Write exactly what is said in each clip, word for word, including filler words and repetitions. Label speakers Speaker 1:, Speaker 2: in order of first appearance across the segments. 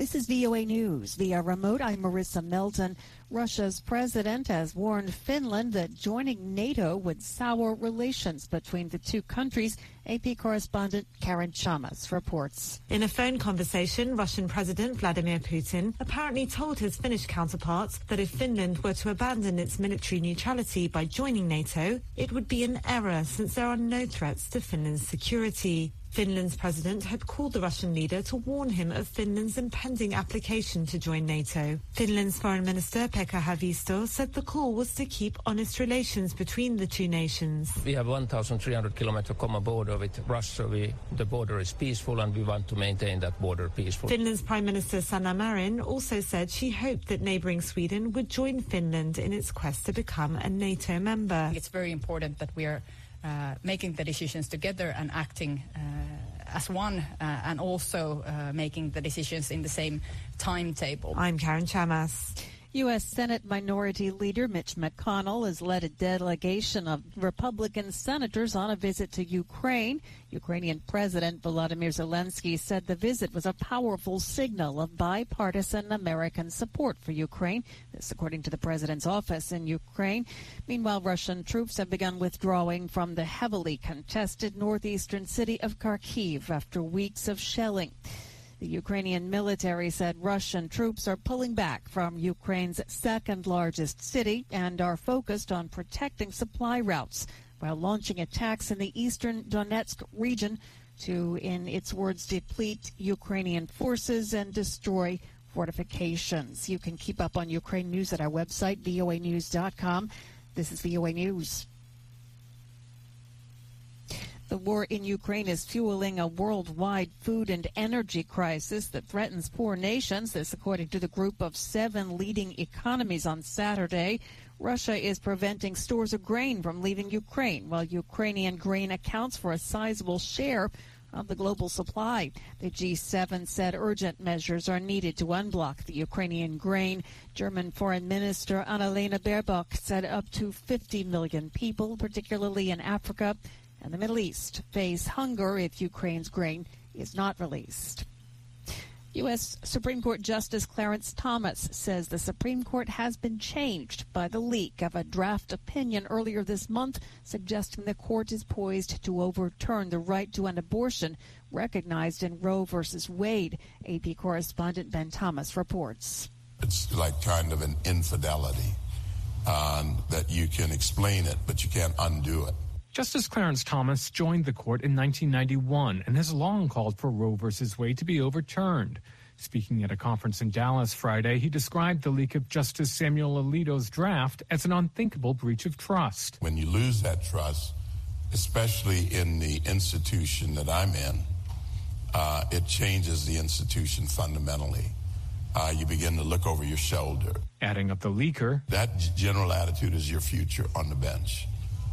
Speaker 1: This is V O A News. Via remote, I'm Marissa Melton. Russia's president has warned Finland that joining NATO would sour relations between the two countries. A P correspondent Karen Chamas reports.
Speaker 2: In a phone conversation, Russian President Vladimir Putin apparently told his Finnish counterparts that if Finland were to abandon its military neutrality by joining NATO, it would be an error since there are no threats to Finland's security. Finland's president had called the Russian leader to warn him of Finland's impending application to join NATO. Finland's Foreign Minister Pekka Haavisto said the call was to keep honest relations between the two nations.
Speaker 3: We have one thousand three hundred kilometer common border with Russia. We, the border is peaceful and we want to maintain that border peaceful.
Speaker 2: Finland's Prime Minister Sanna Marin also said she hoped that neighbouring Sweden would join Finland in its quest to become a NATO member.
Speaker 4: It's very important that we are Uh, making the decisions together and acting uh, as one, uh, and also uh, making the decisions in the same timetable.
Speaker 2: I'm Karen Chamas.
Speaker 1: U S Senate Minority Leader Mitch McConnell has led a delegation of Republican senators on a visit to Ukraine. Ukrainian President Volodymyr Zelensky said the visit was a powerful signal of bipartisan American support for Ukraine. This according to the president's office in Ukraine. Meanwhile, Russian troops have begun withdrawing from the heavily contested northeastern city of Kharkiv after weeks of shelling. The Ukrainian military said Russian troops are pulling back from Ukraine's second largest city and are focused on protecting supply routes while launching attacks in the eastern Donetsk region to, in its words, deplete Ukrainian forces and destroy fortifications. You can keep up on Ukraine news at our website, V O A news dot com. This is V O A News. The war in Ukraine is fueling a worldwide food and energy crisis that threatens poor nations. This, according to the group of seven leading economies on Saturday. Russia is preventing stores of grain from leaving Ukraine, while Ukrainian grain accounts for a sizable share of the global supply. The G seven said urgent measures are needed to unblock the Ukrainian grain. German Foreign Minister Annalena Baerbock said up to fifty million people, particularly in Africa and the Middle East, face hunger if Ukraine's grain is not released. U S Supreme Court Justice Clarence Thomas says the Supreme Court has been changed by the leak of a draft opinion earlier this month suggesting the court is poised to overturn the right to an abortion recognized in Roe versus Wade. A P correspondent Ben Thomas reports.
Speaker 5: It's like kind of an infidelity um, that you can explain it, but you can't undo it.
Speaker 6: Justice Clarence Thomas joined the court in nineteen ninety-one and has long called for Roe versus Wade to be overturned. Speaking at a conference in Dallas Friday, he described the leak of Justice Samuel Alito's draft as an unthinkable breach of trust.
Speaker 5: When you lose that trust, especially in the institution that I'm in, uh, it changes the institution fundamentally. Uh, you begin to look over your shoulder.
Speaker 6: Adding up the leaker,
Speaker 5: that general attitude is your future on the bench.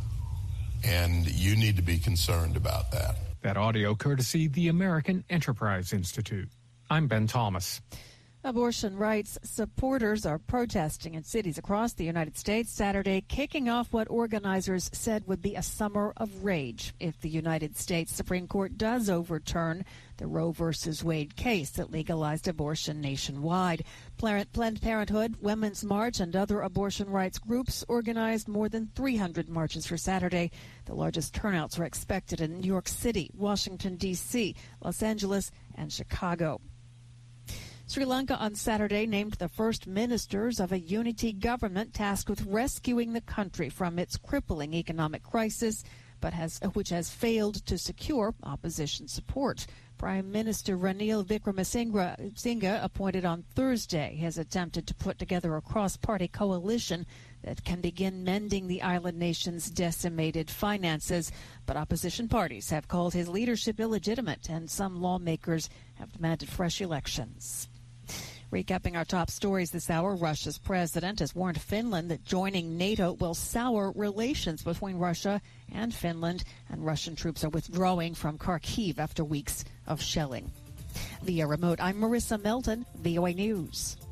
Speaker 5: And you need to be concerned about that.
Speaker 6: That audio courtesy the American Enterprise Institute. I'm Ben Thomas.
Speaker 1: Abortion rights supporters are protesting in cities across the United States Saturday, kicking off what organizers said would be a summer of rage if the United States Supreme Court does overturn the Roe versus Wade case that legalized abortion nationwide. Planned Parenthood, Women's March, and other abortion rights groups organized more than three hundred marches for Saturday. The largest turnouts are expected in New York City, Washington, D C, Los Angeles, and Chicago. Sri Lanka on Saturday named the first ministers of a unity government tasked with rescuing the country from its crippling economic crisis, but has which has failed to secure opposition support. Prime Minister Ranil Wickremesinghe, appointed on Thursday, has attempted to put together a cross-party coalition that can begin mending the island nation's decimated finances. But opposition parties have called his leadership illegitimate, and some lawmakers have demanded fresh elections. Recapping our top stories this hour, Russia's president has warned Finland that joining NATO will sour relations between Russia and Finland, and Russian troops are withdrawing from Kharkiv after weeks of shelling. Via remote, I'm Marissa Melton, V O A News.